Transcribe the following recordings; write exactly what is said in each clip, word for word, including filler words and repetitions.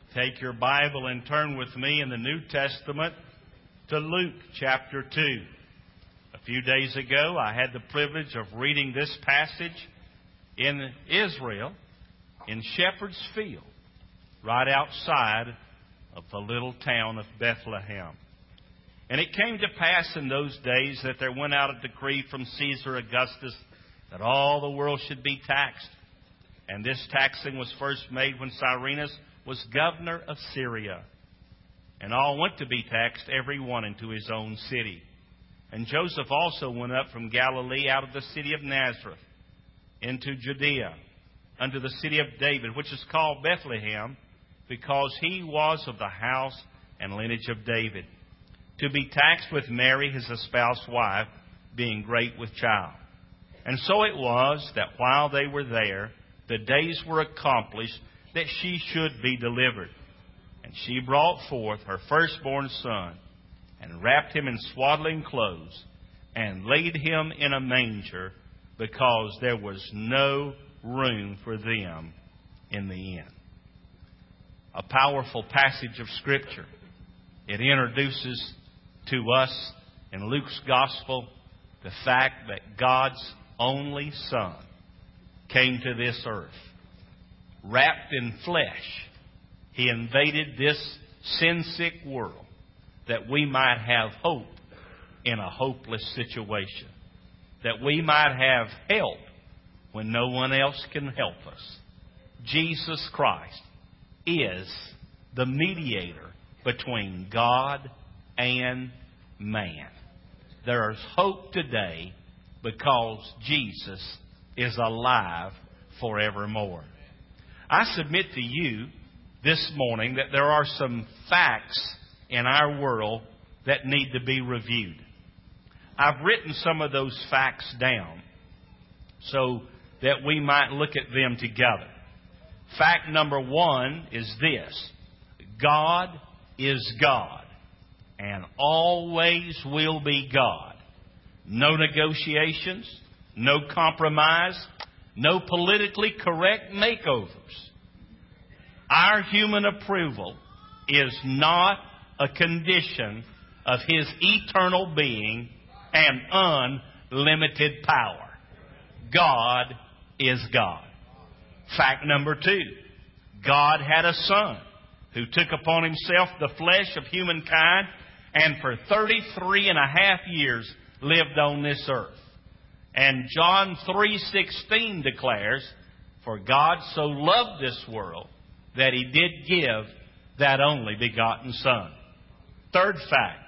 Take your Bible and turn with me in the New Testament to Luke chapter two. A few days ago, I had the privilege of reading this passage in Israel, in Shepherd's Field, right outside of the little town of Bethlehem. And it came to pass in those days that there went out a decree from Caesar Augustus that all the world should be taxed. And this taxing was first made when Cyrenius was governor of Syria. And all went to be taxed, every one into his own city. And Joseph also went up from Galilee out of the city of Nazareth into Judea, unto the city of David, which is called Bethlehem, because he was of the house and lineage of David, to be taxed with Mary, his espoused wife, being great with child. And so it was that while they were there, the days were accomplished that she should be delivered. And she brought forth her firstborn son, and wrapped him in swaddling clothes, and laid him in a manger, because there was no room for them in the inn. A powerful passage of Scripture. It introduces to us in Luke's Gospel the fact that God's only Son came to this earth. Wrapped in flesh, He invaded this sin-sick world that we might have hope in a hopeless situation. That we might have help when no one else can help us. Jesus Christ is the mediator between God and man. There is hope today because Jesus is alive forevermore. I submit to you this morning that there are some facts in our world that need to be reviewed. I've written some of those facts down so that we might look at them together. Fact number one is this: God is God and always will be God. No negotiations, no compromise, no politically correct makeovers. Our human approval is not a condition of His eternal being and unlimited power. God is God. Fact number two, God had a Son who took upon Himself the flesh of humankind and for thirty-three and a half years lived on this earth. And John three sixteen declares, "For God so loved this world that He did give that only begotten Son." Third fact,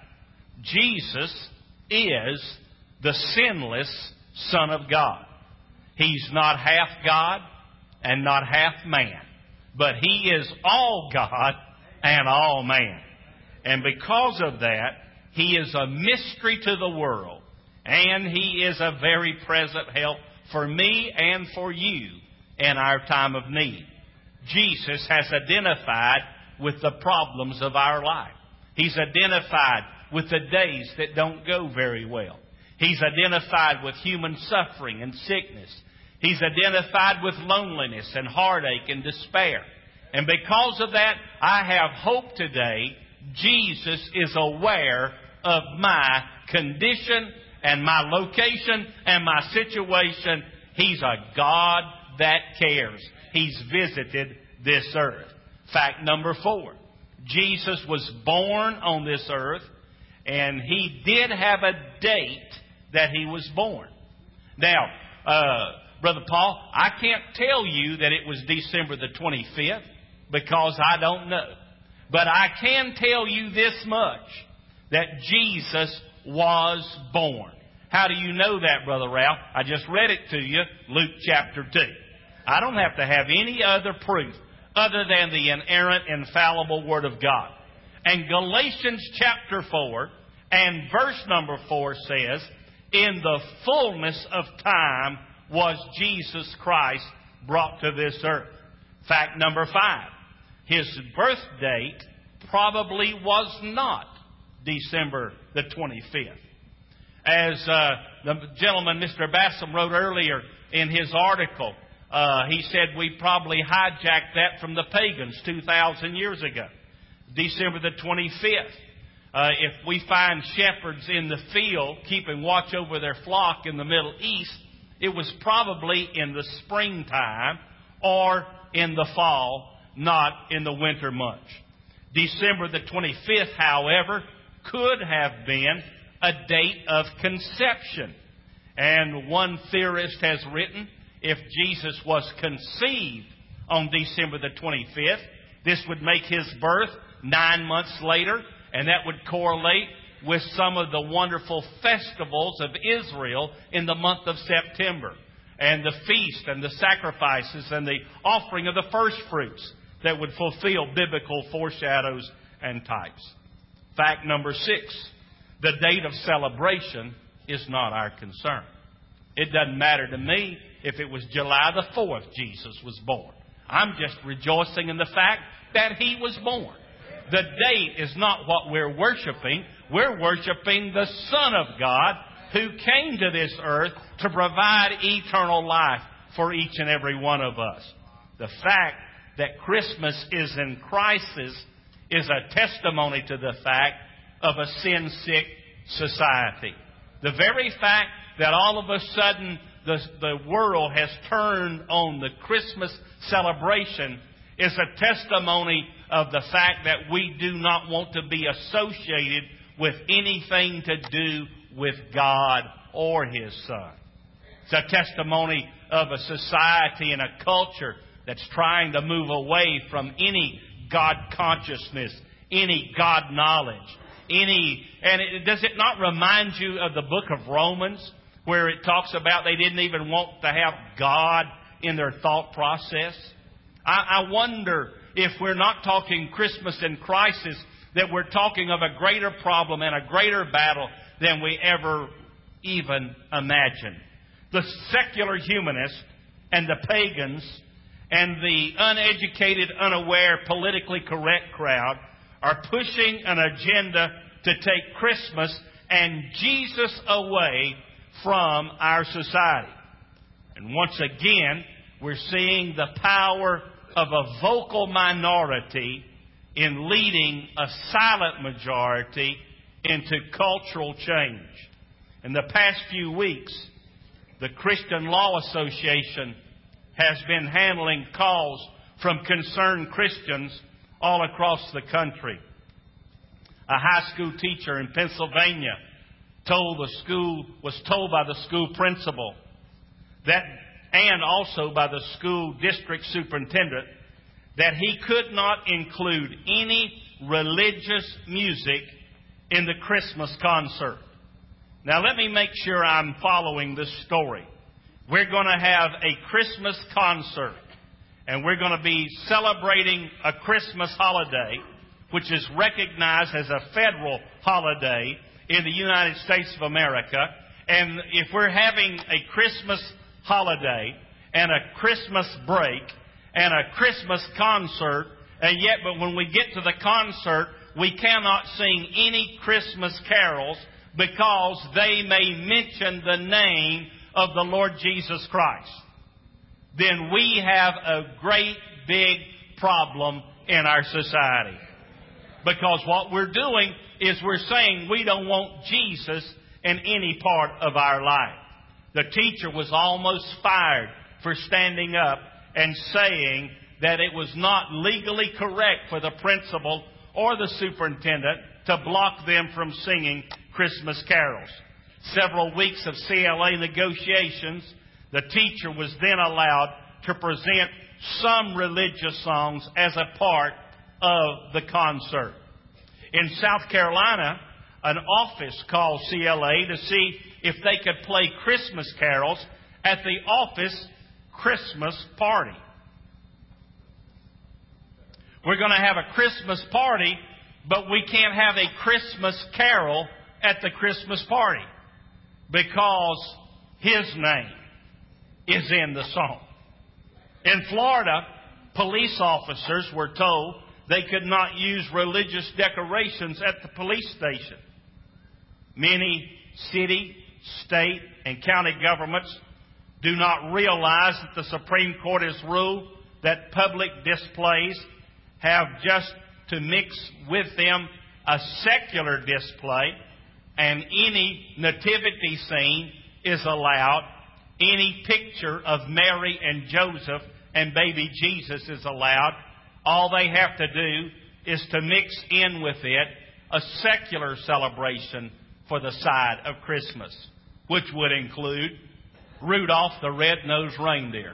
Jesus is the sinless Son of God. He's not half God and not half man, but He is all God and all man. And because of that, He is a mystery to the world, and He is a very present help for me and for you in our time of need. Jesus has identified with the problems of our life. He's identified with the days that don't go very well. He's identified with human suffering and sickness. He's identified with loneliness and heartache and despair. And because of that, I have hope today. Jesus is aware of my condition and my location and my situation. He's a God that cares. He's visited this earth. Fact number four, Jesus was born on this earth, and He did have a date that He was born. Now, uh, Brother Paul, I can't tell you that it was December the twenty-fifth because I don't know. But I can tell you this much, that Jesus was born. How do you know that, Brother Ralph? I just read it to you, Luke chapter two. I don't have to have any other proof other than the inerrant, infallible Word of God. And Galatians chapter four and verse number four says, "In the fullness of time was Jesus Christ brought to this earth." Fact number five, His birth date probably was not December the twenty-fifth. As uh, the gentleman, Mister Bassam, wrote earlier in his article, Uh, he said we probably hijacked that from the pagans two thousand years ago. December the twenty-fifth. Uh, if we find shepherds in the field keeping watch over their flock in the Middle East, it was probably in the springtime or in the fall, not in the winter months. December the twenty-fifth, however, could have been a date of conception. And one theorist has written, if Jesus was conceived on December the twenty-fifth, this would make his birth nine months later, and that would correlate with some of the wonderful festivals of Israel in the month of September, and the feast and the sacrifices and the offering of the first fruits that would fulfill biblical foreshadows and types. Fact number six, the date of celebration is not our concern. It doesn't matter to me if it was July the fourth Jesus was born. I'm just rejoicing in the fact that he was born. The date is not what we're worshiping. We're worshiping the Son of God who came to this earth to provide eternal life for each and every one of us. The fact that Christmas is in crisis is a testimony to the fact of a sin-sick society. The very fact that all of a sudden the, the world has turned on the Christmas celebration is a testimony of the fact that we do not want to be associated with anything to do with God or His Son. It's a testimony of a society and a culture that's trying to move away from any God consciousness, any God knowledge, any, and it, does it not remind you of the book of Romans where it talks about they didn't even want to have God in their thought process? I, I wonder if we're not talking Christmas in crisis, that we're talking of a greater problem and a greater battle than we ever even imagined. The secular humanists and the pagans and the uneducated, unaware, politically correct crowd are pushing an agenda to take Christmas and Jesus away from our society. And once again, we're seeing the power of a vocal minority in leading a silent majority into cultural change. In the past few weeks, the Christian Law Association has been handling calls from concerned Christians all across the country. A high school teacher in Pennsylvania told the school, was told by the school principal that, and also by the school district superintendent, that he could not include any religious music in the Christmas concert. Now let me make sure I'm following this story. We're going to have a Christmas concert, and we're going to be celebrating a Christmas holiday, which is recognized as a federal holiday in the United States of America. And if we're having a Christmas holiday and a Christmas break and a Christmas concert, and yet, but when we get to the concert, we cannot sing any Christmas carols because they may mention the name of the Lord Jesus Christ, then we have a great big problem in our society. Because what we're doing is we're saying we don't want Jesus in any part of our life. The teacher was almost fired for standing up and saying that it was not legally correct for the principal or the superintendent to block them from singing Christmas carols. Several weeks of C L A negotiations, the teacher was then allowed to present some religious songs as a part of the concert. In South Carolina, an office called C L A to see if they could play Christmas carols at the office Christmas party. We're going to have a Christmas party, but we can't have a Christmas carol at the Christmas party because His name is in the song. In Florida, police officers were told they could not use religious decorations at the police station. Many city, state, and county governments do not realize that the Supreme Court has ruled that public displays have just to mix with them a secular display, and any nativity scene is allowed, any picture of Mary and Joseph and baby Jesus is allowed. All they have to do is to mix in with it a secular celebration for the side of Christmas, which would include Rudolph the Red-Nosed Reindeer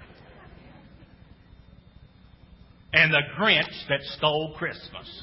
and the Grinch that stole Christmas.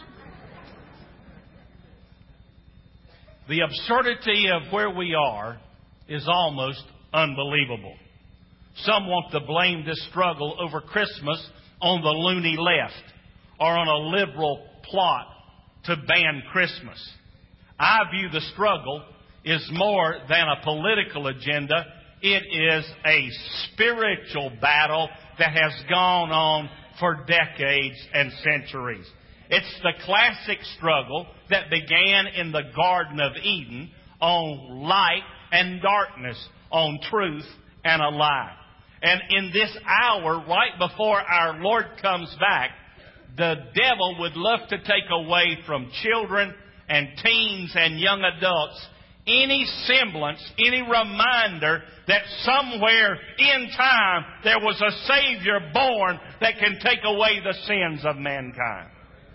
The absurdity of where we are is almost unbelievable. Some want to blame this struggle over Christmas on the loony left or on a liberal plot to ban Christmas. I view the struggle is more than a political agenda. It is a spiritual battle that has gone on for decades and centuries. It's the classic struggle that began in the Garden of Eden on light and darkness, on truth and a lie. And in this hour, right before our Lord comes back, the devil would love to take away from children and teens and young adults any semblance, any reminder that somewhere in time there was a Savior born that can take away the sins of mankind.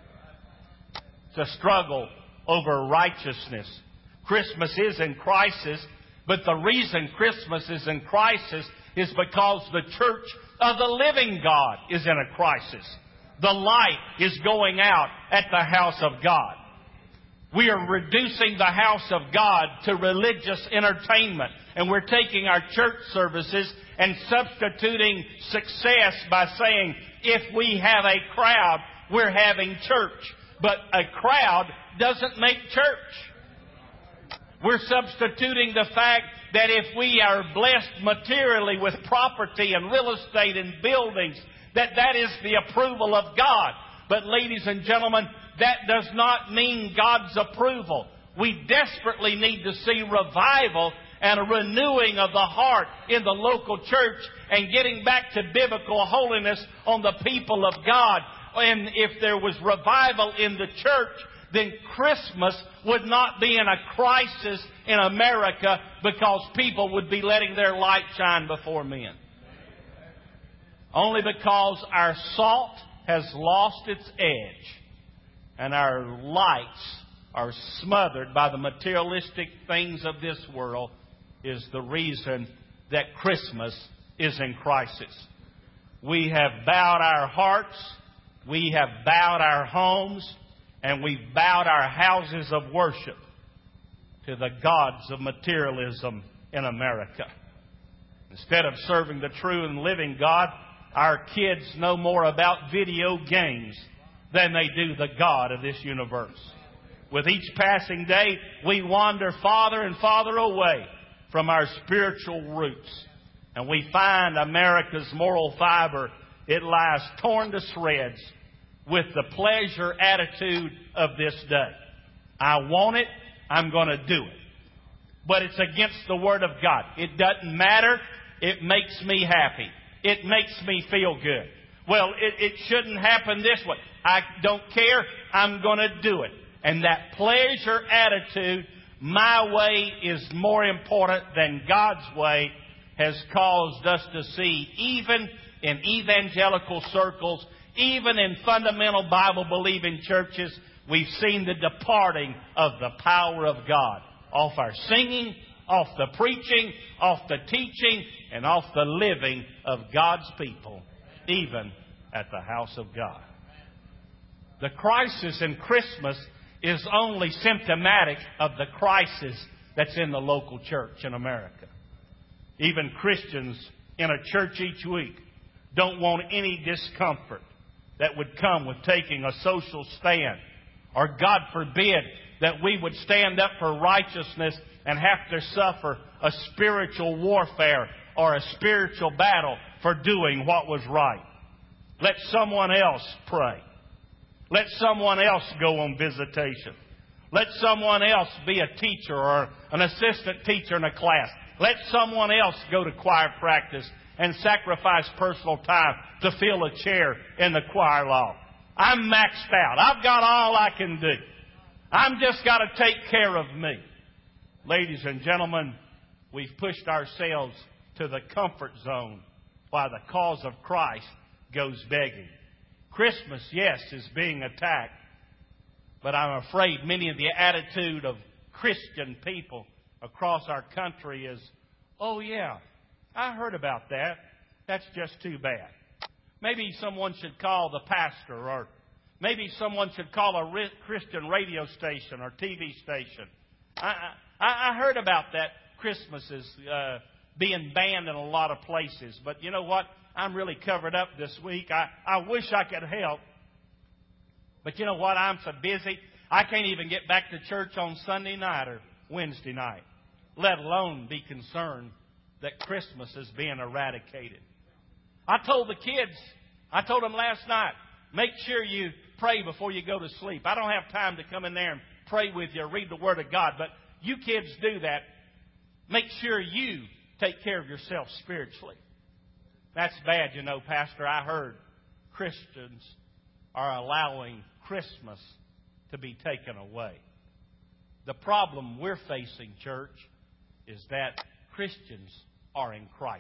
It's a struggle over righteousness. Christmas is in crisis, but the reason Christmas is in crisis is because the church of the living God is in a crisis. The light is going out at the house of God. We are reducing the house of God to religious entertainment, and we're taking our church services and substituting success by saying, if we have a crowd, we're having church. But a crowd doesn't make church. We're substituting the fact that if we are blessed materially with property and real estate and buildings, that that is the approval of God. But ladies and gentlemen, that does not mean God's approval. We desperately need to see revival and a renewing of the heart in the local church and getting back to biblical holiness on the people of God. And if there was revival in the church, then Christmas would not be in a crisis in America because people would be letting their light shine before men. Only because our salt has lost its edge and our lights are smothered by the materialistic things of this world is the reason that Christmas is in crisis. We have bowed our hearts, we have bowed our homes, and we've bowed our houses of worship to the gods of materialism in America. Instead of serving the true and living God, our kids know more about video games than they do the God of this universe. With each passing day, we wander farther and farther away from our spiritual roots. And we find America's moral fiber, it lies torn to shreds with the pleasure attitude of this day. I want it, I'm going to do it. But it's against the Word of God. It doesn't matter, it makes me happy. It makes me feel good. Well, it, it shouldn't happen this way. I don't care. I'm going to do it. And that pleasure attitude, my way is more important than God's way, has caused us to see, even in evangelical circles, even in fundamental Bible-believing churches, we've seen the departing of the power of God off our singing, off the preaching, off the teaching, and off the living of God's people, even at the house of God. The crisis in Christmas is only symptomatic of the crisis that's in the local church in America. Even Christians in a church each week don't want any discomfort that would come with taking a social stand. Or God forbid that we would stand up for righteousness and have to suffer a spiritual warfare or a spiritual battle for doing what was right. Let someone else pray. Let someone else go on visitation. Let someone else be a teacher or an assistant teacher in a class. Let someone else go to choir practice and sacrifice personal time to fill a chair in the choir loft. I'm maxed out. I've got all I can do. I'm just got to take care of me. Ladies and gentlemen, we've pushed ourselves to the comfort zone while the cause of Christ goes begging. Christmas, yes, is being attacked, but I'm afraid many of the attitude of Christian people across our country is, oh yeah, I heard about that. That's just too bad. Maybe someone should call the pastor, or maybe someone should call a Christian radio station or T V station. I, I, I heard about that Christmas is uh, being banned in a lot of places. But you know what? I'm really covered up this week. I, I wish I could help. But you know what? I'm so busy, I can't even get back to church on Sunday night or Wednesday night, let alone be concerned that Christmas is being eradicated. I told the kids, I told them last night, make sure you pray before you go to sleep. I don't have time to come in there and pray with you or read the Word of God, but you kids do that. Make sure you take care of yourself spiritually. That's bad, you know, Pastor. I heard Christians are allowing Christmas to be taken away. The problem we're facing, church, is that Christians are in crisis.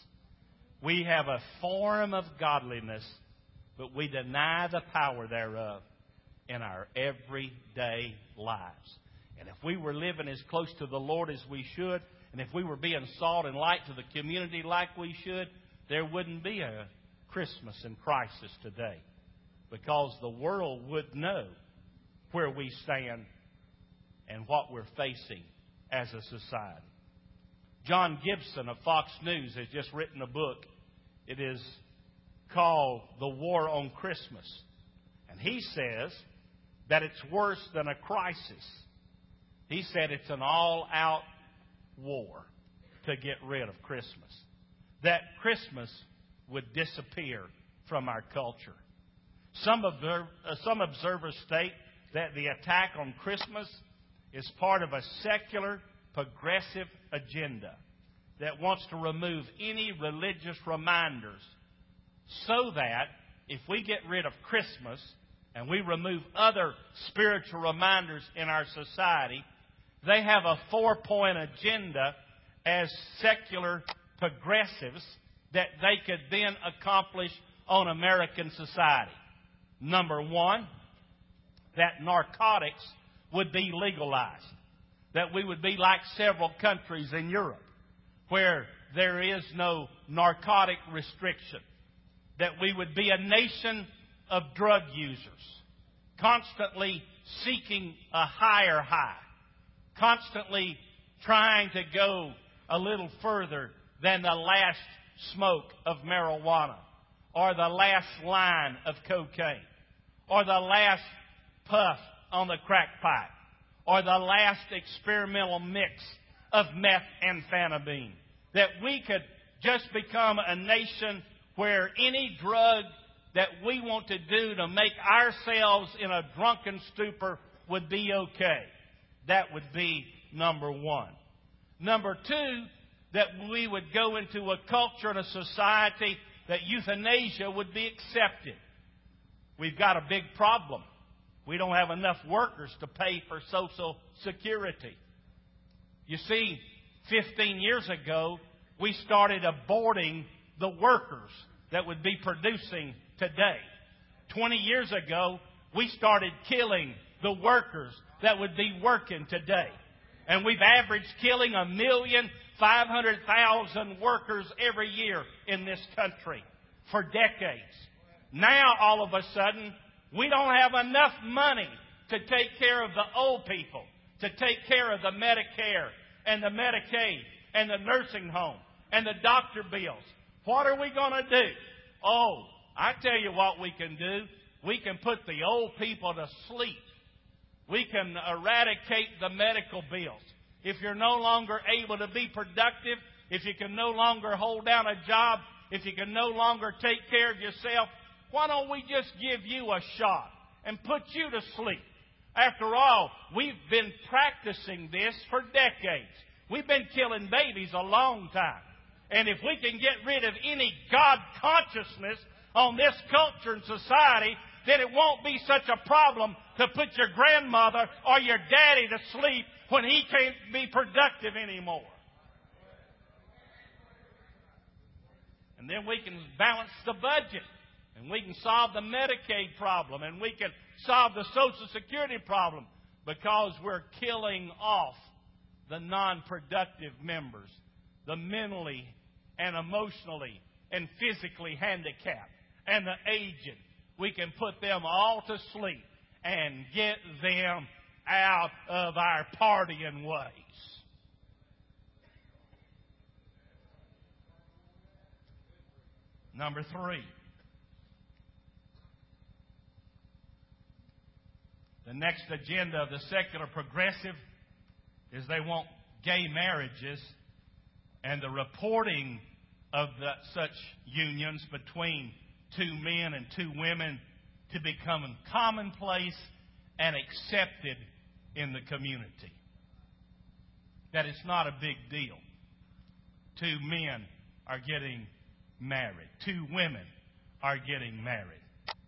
We have a form of godliness, but we deny the power thereof in our everyday lives. And if we were living as close to the Lord as we should, and if we were being salt and light to the community like we should, there wouldn't be a Christmas in crisis today, because the world would know where we stand and what we're facing as a society. John Gibson of Fox News has just written a book. It is called The War on Christmas. And he says that it's worse than a crisis. He said it's an all-out war to get rid of Christmas. That Christmas would disappear from our culture. Some, observe, uh, some observers state that the attack on Christmas is part of a secular, progressive agenda that wants to remove any religious reminders, so that if we get rid of Christmas and we remove other spiritual reminders in our society, they have a four-point agenda as secular progressives that they could then accomplish on American society. Number one, that narcotics would be legalized. That we would be like several countries in Europe where there is no narcotic restriction. That we would be a nation of drug users, constantly seeking a higher high, constantly trying to go a little further than the last smoke of marijuana, or the last line of cocaine, or the last puff on the crack pipe, or the last experimental mix of methamphetamine. That we could just become a nation where any drug that we want to do to make ourselves in a drunken stupor would be okay. That would be number one. Number two, that we would go into a culture and a society that euthanasia would be accepted. We've got a big problem. We don't have enough workers to pay for Social Security. You see, fifteen years ago, we started aborting the workers that would be producing today. twenty years ago, we started killing the workers that would be working today. And we've averaged killing a million five hundred thousand workers every year in this country for decades. Now, all of a sudden, we don't have enough money to take care of the old people, to take care of the Medicare and the Medicaid and the nursing home and the doctor bills. What are we going to do? Oh, I tell you what we can do. We can put the old people to sleep. We can eradicate the medical bills. If you're no longer able to be productive, if you can no longer hold down a job, if you can no longer take care of yourself, why don't we just give you a shot and put you to sleep? After all, we've been practicing this for decades. We've been killing babies a long time. And if we can get rid of any God consciousness on this culture and society, then it won't be such a problem to put your grandmother or your daddy to sleep when he can't be productive anymore. And then we can balance the budget. And we can solve the Medicaid problem. And we can solve the Social Security problem. Because we're killing off the non-productive members. The mentally and emotionally and physically handicapped. And the aged. We can put them all to sleep. And get them out of our partying ways. Number three. The next agenda of the secular progressive is they want gay marriages and the reporting of the, such unions between two men and two women to become commonplace and accepted in the community. That it's not a big deal. Two men are getting married. Two women are getting married.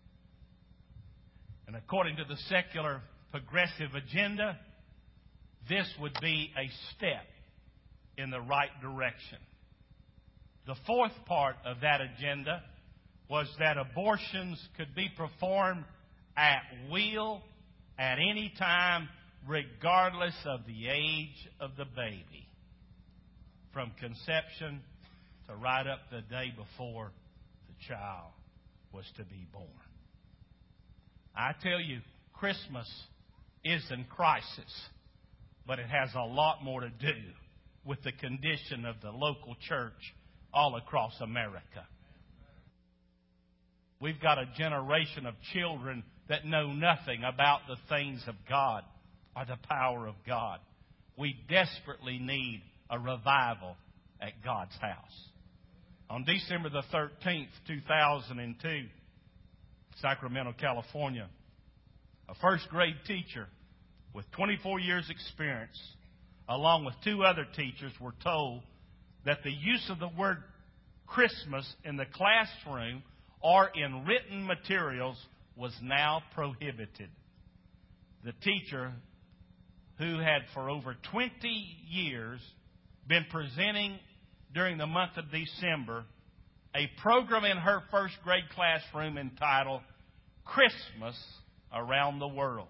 And according to the secular progressive agenda, this would be a step in the right direction. The fourth part of that agenda was that abortions could be performed at will, at any time, regardless of the age of the baby. From conception to right up the day before the child was to be born. I tell you, Christmas is in crisis, but it has a lot more to do with the condition of the local church all across America. We've got a generation of children that know nothing about the things of God or the power of God. We desperately need a revival at God's house. On December the thirteenth, two thousand two, Sacramento, California, a first grade teacher with twenty-four years experience, along with two other teachers, were told that the use of the word Christmas in the classroom or in written materials was now prohibited. The teacher, who had for over twenty years been presenting during the month of December a program in her first grade classroom entitled Christmas Around the World.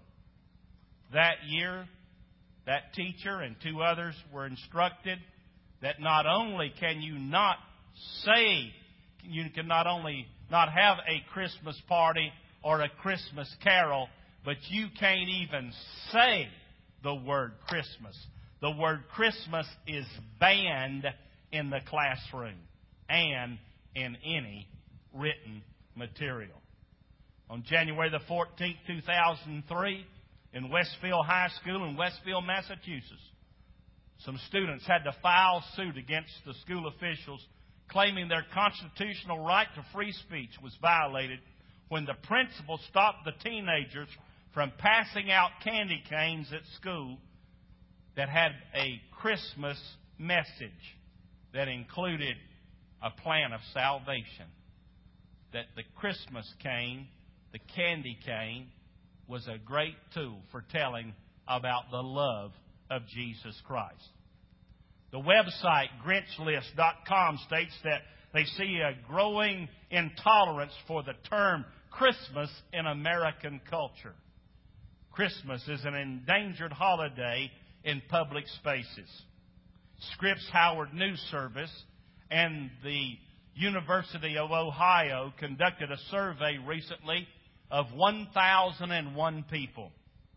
That year, that teacher and two others were instructed that not only can you not say, you can not only not have a Christmas party or a Christmas carol, but you can't even say the word Christmas. The word Christmas is banned in the classroom and in any written material. On January the fourteenth, two thousand three, in Westfield High School in Westfield, Massachusetts, some students had to file suit against the school officials, claiming their constitutional right to free speech was violated when the principal stopped the teenagers from passing out candy canes at school that had a Christmas message that included a plan of salvation. That the Christmas cane, the candy cane, was a great tool for telling about the love of Jesus Christ. The website Grinch List dot com states that they see a growing intolerance for the term Christmas in American culture. Christmas is an endangered holiday in public spaces. Scripps Howard News Service and the University of Ohio conducted a survey recently of one thousand one people.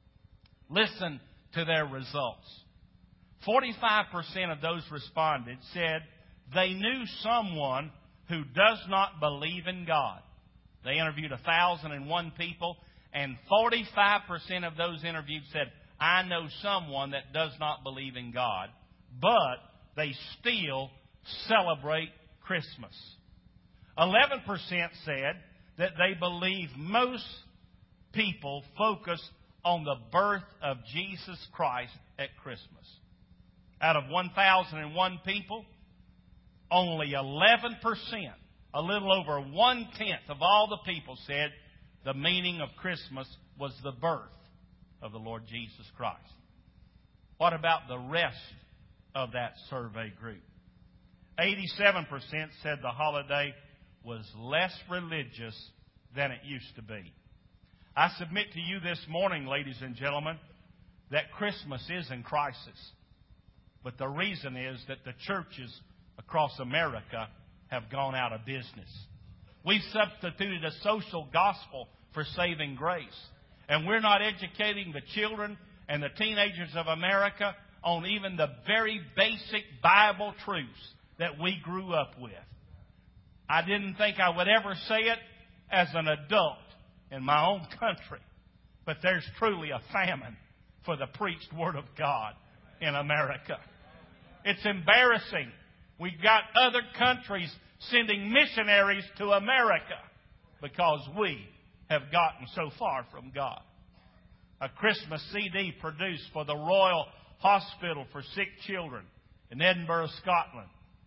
Listen to their results. forty-five percent of those respondents said they knew someone who does not believe in God. They interviewed one thousand one people, and forty-five percent of those interviewed said, I know someone that does not believe in God, but they still celebrate Christmas. eleven percent said that they believe most people focus on the birth of Jesus Christ at Christmas. out of one thousand one people, only eleven percent, a little over one-tenth of all the people said the meaning of Christmas was the birth of the Lord Jesus Christ. What about the rest of that survey group? eighty-seven percent said the holiday was less religious than it used to be. I submit to you this morning, ladies and gentlemen, that Christmas is in crisis. But the reason is that the churches across America have gone out of business. We've substituted a social gospel for saving grace. And we're not educating the children and the teenagers of America on even the very basic Bible truths that we grew up with. I didn't think I would ever say it as an adult in my own country, but there's truly a famine for the preached Word of God in America. It's embarrassing. We've got other countries sending missionaries to America because we have gotten so far from God. A Christmas C D produced for the Royal Hospital for Sick Children in Edinburgh, Scotland.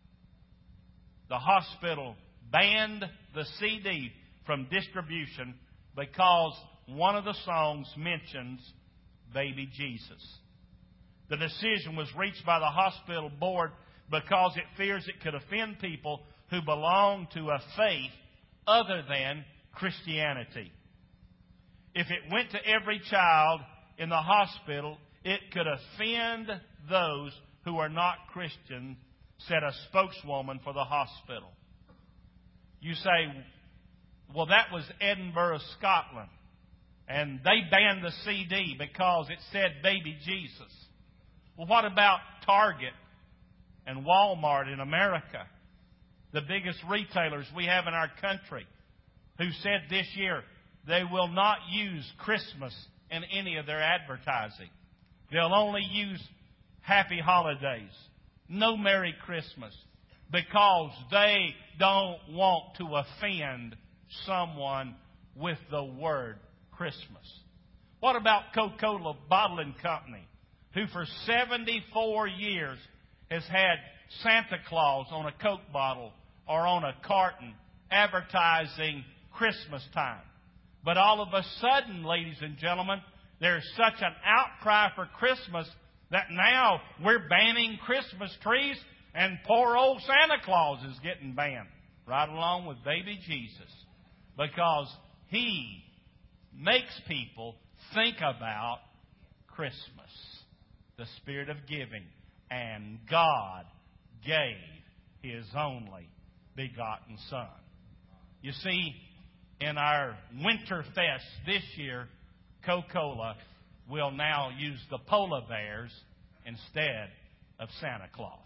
The hospital banned the C D from distribution because one of the songs mentions baby Jesus. The decision was reached by the hospital board because it fears it could offend people who belong to a faith other than Christianity. If it went to every child in the hospital, it could offend those who are not Christian, said a spokeswoman for the hospital. You say, well, that was Edinburgh, Scotland, and they banned the C D because it said baby Jesus. Well, what about Target and Walmart in America, the biggest retailers we have in our country, who said this year they will not use Christmas in any of their advertising. They'll only use Happy Holidays, no Merry Christmas, because they don't want to offend someone with the word Christmas. What about Coca-Cola Bottling Company, who for seventy-four years has had Santa Claus on a Coke bottle or on a carton advertising Christmas time? But all of a sudden, ladies and gentlemen, there's such an outcry for Christmas that now we're banning Christmas trees, and poor old Santa Claus is getting banned, right along with baby Jesus, because he makes people think about Christmas, the spirit of giving. And God gave His only begotten Son. You see, in our Winter Fest this year, Coca-Cola will now use the polar bears instead of Santa Claus.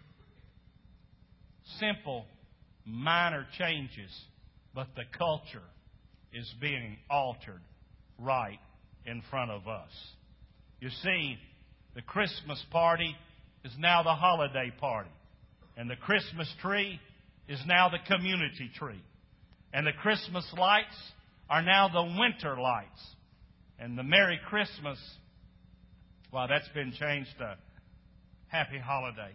Simple, minor changes, but the culture is being altered right in front of us. You see, the Christmas party is now the holiday party, and the Christmas tree is now the community tree, and the Christmas lights are now the winter lights, and the Merry Christmas, well, that's been changed to Happy Holidays.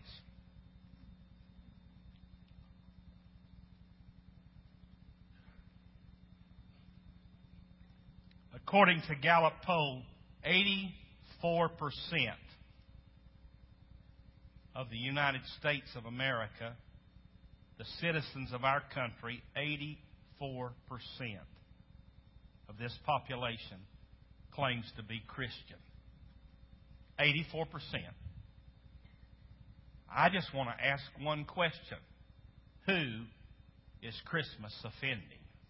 According to Gallup poll, eighty-four percent of the United States of America, the citizens of our country, eighty-four percent of this population claims to be Christian. eighty-four percent. I just want to ask one question. Who is Christmas offending?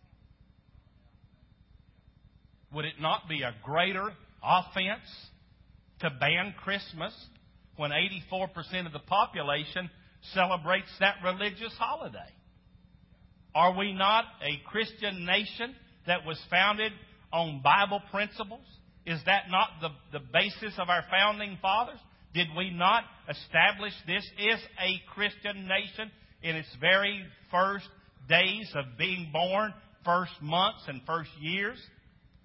Would it not be a greater offense to ban Christmas when eighty-four percent of the population celebrates that religious holiday? Are we not a Christian nation that was founded on Bible principles? Is that not the, the basis of our founding fathers? Did we not establish this is a Christian nation in its very first days of being born, first months and first years?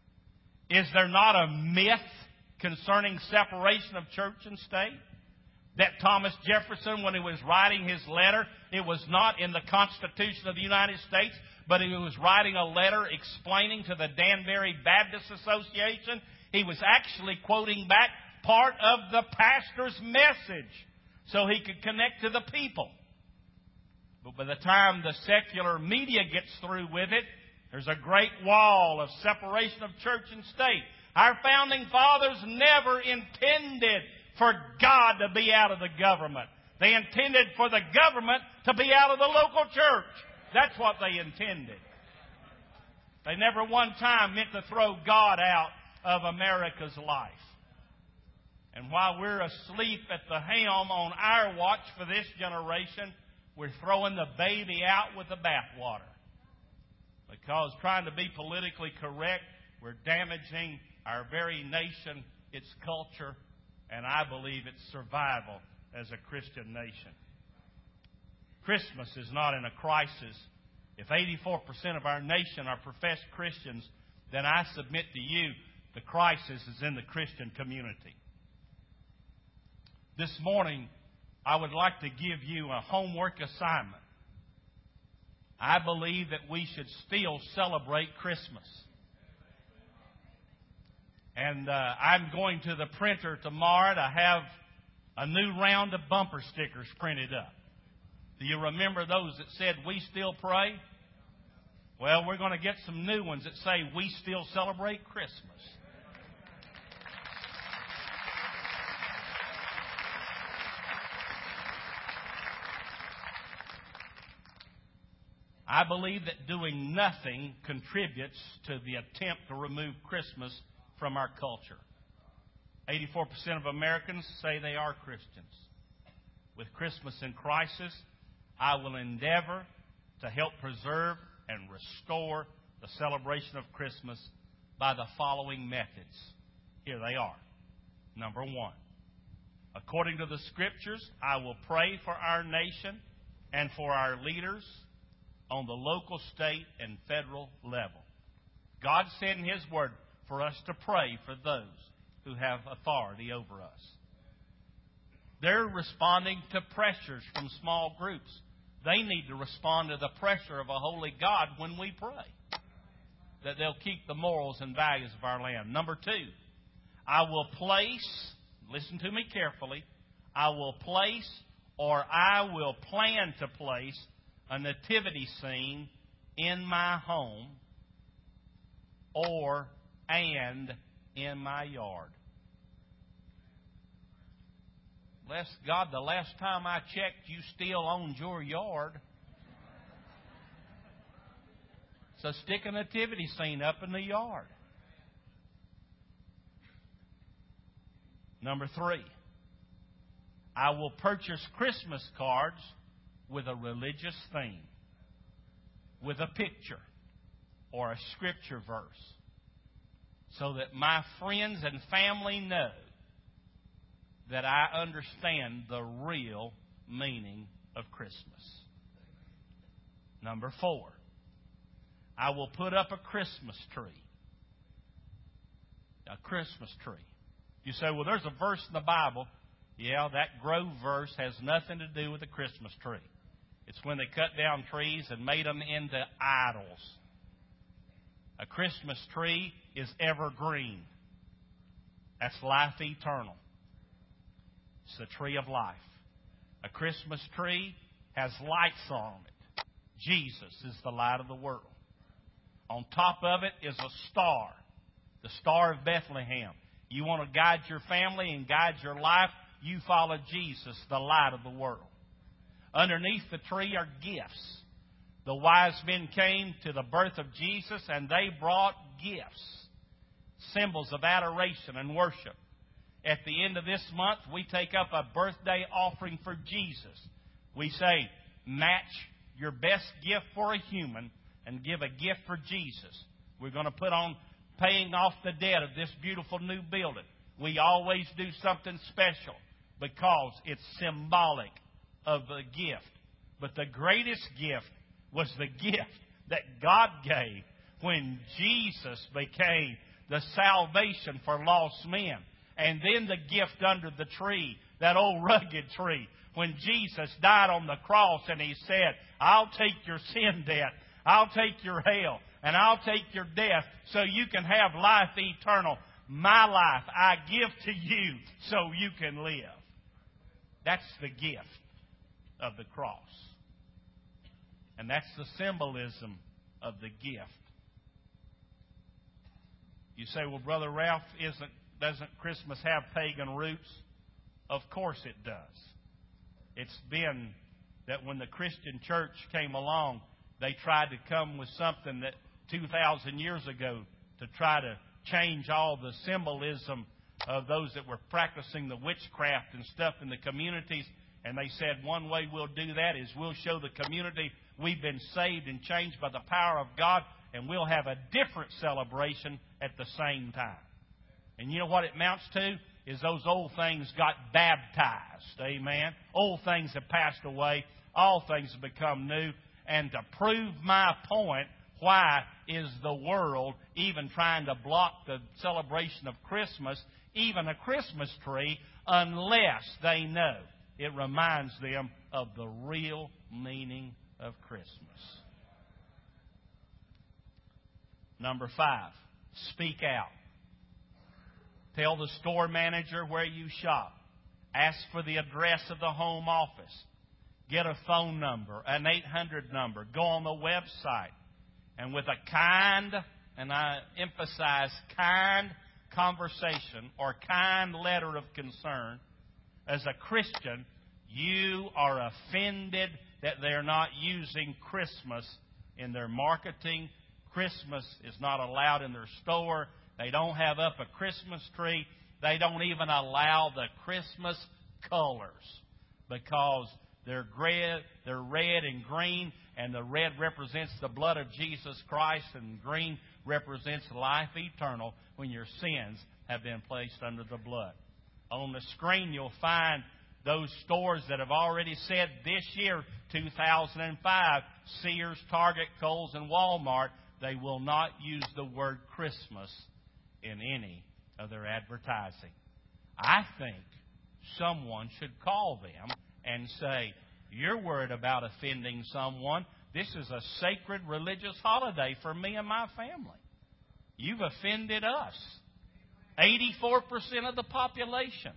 Is there not a myth concerning separation of church and state? That Thomas Jefferson, when he was writing his letter, it was not in the Constitution of the United States, but he was writing a letter explaining to the Danbury Baptist Association. He was actually quoting back part of the pastor's message so he could connect to the people. But by the time the secular media gets through with it, there's a great wall of separation of church and state. Our founding fathers never intended for God to be out of the government. They intended for the government to be out of the local church. That's what they intended. They never one time meant to throw God out of America's life. And while we're asleep at the helm on our watch for this generation, we're throwing the baby out with the bathwater. Because trying to be politically correct, we're damaging our very nation, its culture, and I believe its survival as a Christian nation. Christmas is not in a crisis. If eighty-four percent of our nation are professed Christians, then I submit to you the crisis is in the Christian community. This morning, I would like to give you a homework assignment. I believe that we should still celebrate Christmas. And uh, I'm going to the printer tomorrow to have a new round of bumper stickers printed up. Do you remember those that said, "We still pray"? Well, we're going to get some new ones that say, "We still celebrate Christmas." I believe that doing nothing contributes to the attempt to remove Christmas from our culture. eighty-four percent of Americans say they are Christians. With Christmas in crisis, I will endeavor to help preserve and restore the celebration of Christmas by the following methods. Here they are. Number one, according to the Scriptures, I will pray for our nation and for our leaders on the local, state, and federal level. God said in His Word for us to pray for those who have authority over us. They're responding to pressures from small groups. They need to respond to the pressure of a holy God when we pray, that they'll keep the morals and values of our land. Number two, I will place, listen to me carefully, I will place or I will plan to place a nativity scene in my home or and in my yard. Bless God, the last time I checked, you still owned your yard. So stick a nativity scene up in the yard. Number three, I will purchase Christmas cards with a religious theme, with a picture or a scripture verse, so that my friends and family know that I understand the real meaning of Christmas. Number four, I will put up a Christmas tree. A Christmas tree. You say, well, there's a verse in the Bible. Yeah, that Grove verse has nothing to do with the Christmas tree. It's when they cut down trees and made them into idols. A Christmas tree is evergreen. That's life eternal. It's the tree of life. A Christmas tree has lights on it. Jesus is the light of the world. On top of it is a star, the Star of Bethlehem. You want to guide your family and guide your life, you follow Jesus, the light of the world. Underneath the tree are gifts. The wise men came to the birth of Jesus and they brought gifts, symbols of adoration and worship. At the end of this month, we take up a birthday offering for Jesus. We say, match your best gift for a human and give a gift for Jesus. We're going to put on paying off the debt of this beautiful new building. We always do something special because it's symbolic of the gift. But the greatest gift was the gift that God gave when Jesus became the salvation for lost men. And then the gift under the tree, that old rugged tree, when Jesus died on the cross and He said, I'll take your sin debt, I'll take your hell, and I'll take your death so you can have life eternal. My life I give to you so you can live. That's the gift of the cross. And that's the symbolism of the gift. You say, well, Brother Ralph, isn't doesn't Christmas have pagan roots? Of course it does. It's been that when the Christian church came along, they tried to come with something that two thousand years ago to try to change all the symbolism of those that were practicing the witchcraft and stuff in the communities. And they said, one way we'll do that is we'll show the community we've been saved and changed by the power of God, and we'll have a different celebration at the same time. And you know what it amounts to? Is those old things got baptized. Amen. Old things have passed away. All things have become new. And to prove my point, why is the world even trying to block the celebration of Christmas, even a Christmas tree, unless they know it reminds them of the real meaning of Christmas? Number five, speak out. Tell the store manager where you shop. Ask for the address of the home office. Get a phone number, an eight hundred number. Go on the website. And with a kind, and I emphasize kind conversation or kind letter of concern, as a Christian, you are offended that they're not using Christmas in their marketing. Christmas is not allowed in their store. They don't have up a Christmas tree. They don't even allow the Christmas colors because they're red, they're red and green, and the red represents the blood of Jesus Christ, and green represents life eternal when your sins have been placed under the blood. On the screen, you'll find those stores that have already said this year, two thousand five, Sears, Target, Kohl's, and Walmart, they will not use the word Christmas in any of their advertising. I think someone should call them and say, you're worried about offending someone. This is a sacred religious holiday for me and my family. You've offended us. eighty-four percent of the population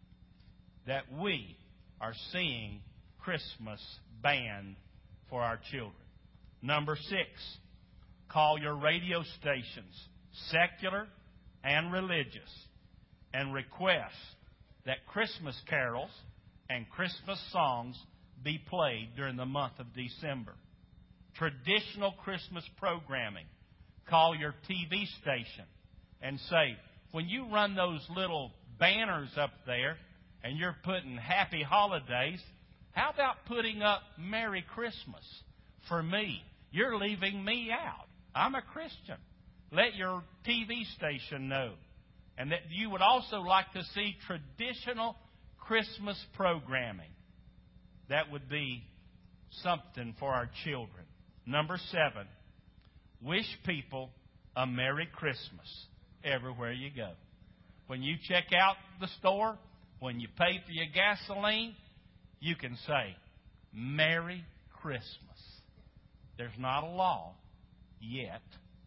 that we are seeing Christmas banned for our children. Number six, call your radio stations, secular and religious, and request that Christmas carols and Christmas songs be played during the month of December. Traditional Christmas programming. Call your T V station and say, when you run those little banners up there and you're putting Happy Holidays, how about putting up Merry Christmas for me? You're leaving me out. I'm a Christian. Let your T V station know. And that you would also like to see traditional Christmas programming. That would be something for our children. Number seven, wish people a Merry Christmas everywhere you go. When you check out the store, when you pay for your gasoline, you can say, Merry Christmas. There's not a law yet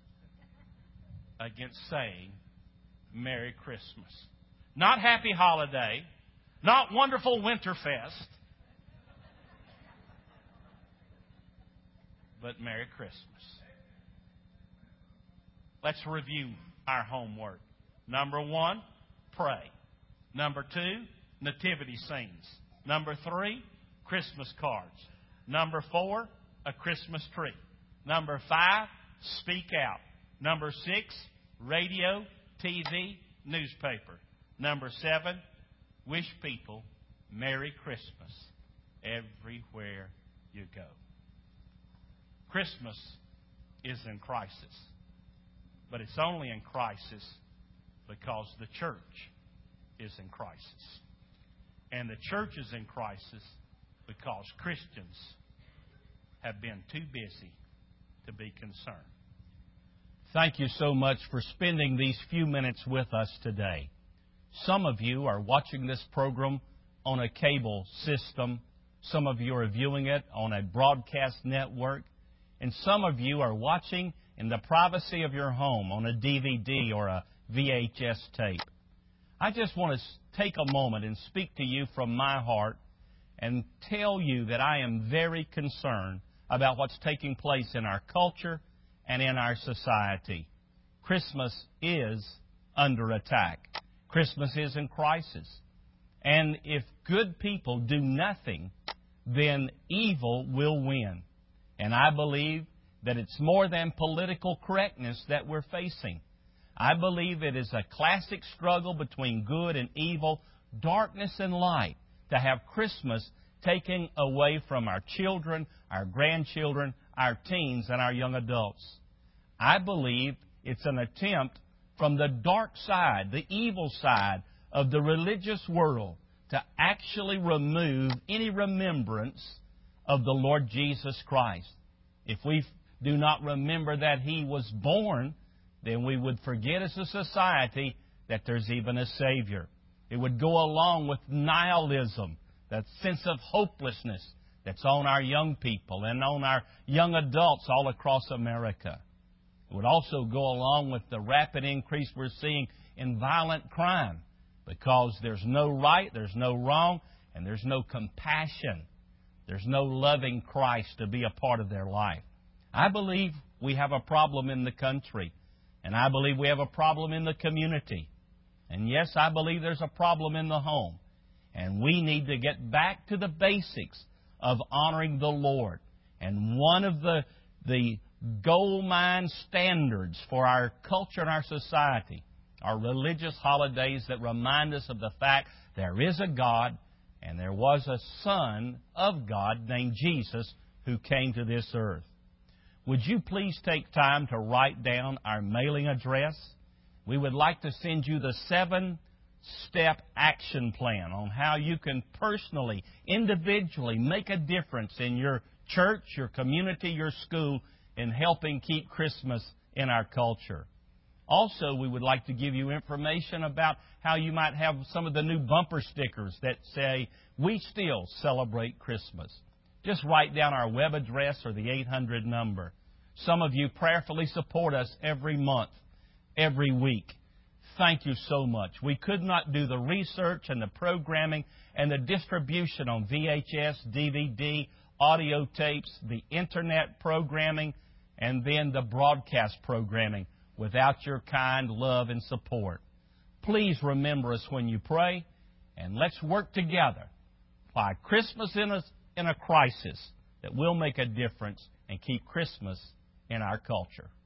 against saying Merry Christmas. Not Happy Holiday, not Wonderful Winterfest, but Merry Christmas. Let's review our homework. Number one, pray. Number two, nativity scenes. Number three, Christmas cards. Number four, a Christmas tree. Number five, speak out. Number six, radio, T V, newspaper. Number seven, wish people Merry Christmas everywhere you go. Christmas is in crisis. But it's only in crisis because the church is in crisis. And the church is in crisis because Christians have been too busy to be concerned. Thank you so much for spending these few minutes with us today. Some of you are watching this program on a cable system. Some of you are viewing it on a broadcast network. And some of you are watching in the privacy of your home on a D V D or a V H S tape. I just want to take a moment and speak to you from my heart and tell you that I am very concerned about what's taking place in our culture and in our society. Christmas is under attack. Christmas is in crisis. And if good people do nothing, then evil will win. And I believe that it's more than political correctness that we're facing. I believe it is a classic struggle between good and evil, darkness and light, to have Christmas taken away from our children, our grandchildren, our teens, and our young adults. I believe it's an attempt from the dark side, the evil side of the religious world, to actually remove any remembrance of the Lord Jesus Christ. If we do not remember that He was born, then we would forget as a society that there's even a Savior. It would go along with nihilism, that sense of hopelessness that's on our young people and on our young adults all across America. It would also go along with the rapid increase we're seeing in violent crime, because there's no right, there's no wrong, and there's no compassion. There's no loving Christ to be a part of their life. I believe we have a problem in the country, and I believe we have a problem in the community. And yes, I believe there's a problem in the home. And we need to get back to the basics of honoring the Lord. And one of the, the gold mine standards for our culture and our society are religious holidays that remind us of the fact there is a God and there was a Son of God named Jesus who came to this earth. Would you please take time to write down our mailing address? We would like to send you the seven-step action plan on how you can personally, individually make a difference in your church, your community, your school, in helping keep Christmas in our culture. Also, we would like to give you information about how you might have some of the new bumper stickers that say, "We still celebrate Christmas." Just write down our web address or the eight hundred number. Some of you prayerfully support us every month, every week. Thank you so much. We could not do the research and the programming and the distribution on V H S, D V D, audio tapes, the Internet programming, and then the broadcast programming without your kind love and support. Please remember us when you pray, and let's work together by Christmas in a, in a crisis that will make a difference and keep Christmas in our culture.